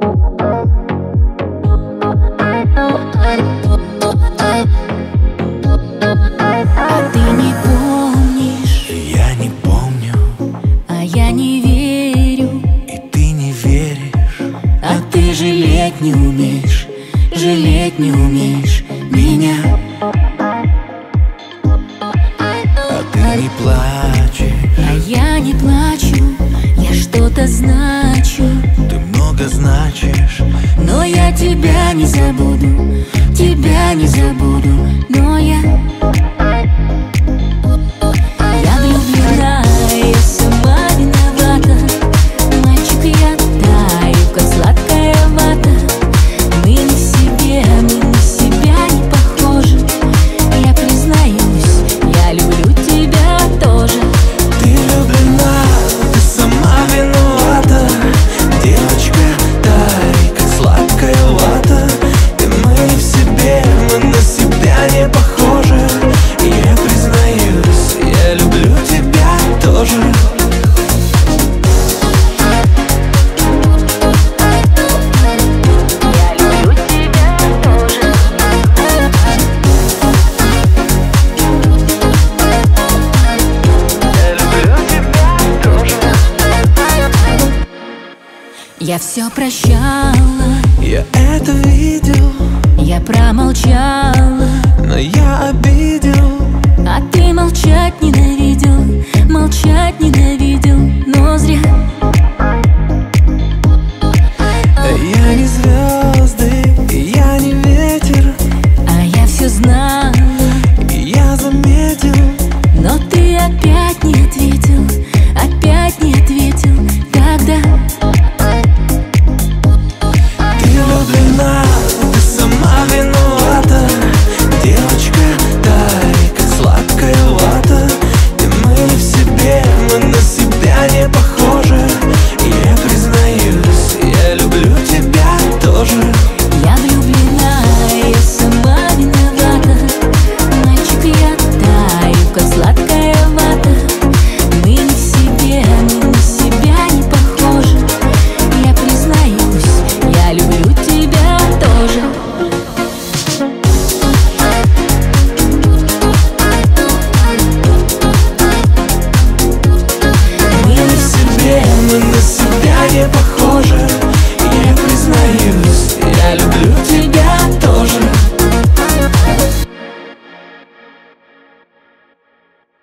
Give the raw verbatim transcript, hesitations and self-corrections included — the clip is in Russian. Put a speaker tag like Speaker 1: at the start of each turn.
Speaker 1: А ты не помнишь,
Speaker 2: я не помню,
Speaker 1: а я не верю,
Speaker 2: и ты не веришь.
Speaker 1: а ты жалеть не умеешь, жалеть не умеешь меня.
Speaker 2: А ты не плачешь,
Speaker 1: А я не плачу, я что-то значу,
Speaker 2: ты много значишь.
Speaker 1: но я тебя не забуду, тебя не забуду, но я Я влюблена, я сама виновата. Мальчик, я таю, как сладкая вата. Мы не в себе, мы на себя не похожи. Я признаюсь, я люблю тебя тоже.
Speaker 2: Ты влюблена, ты сама виновата. Девочка, тай, как сладкая вата. И мы не в себе, мы на себя не похожи. Я признаюсь, я люблю тебя тоже.
Speaker 1: Я люблю тебя тоже.
Speaker 2: Я люблю тебя тоже.
Speaker 1: Я все прощала,
Speaker 2: Я это видел,
Speaker 1: я промолчала,
Speaker 2: но я обидел.
Speaker 1: а ты молчать ненавидел, молчать ненавидел, но зря.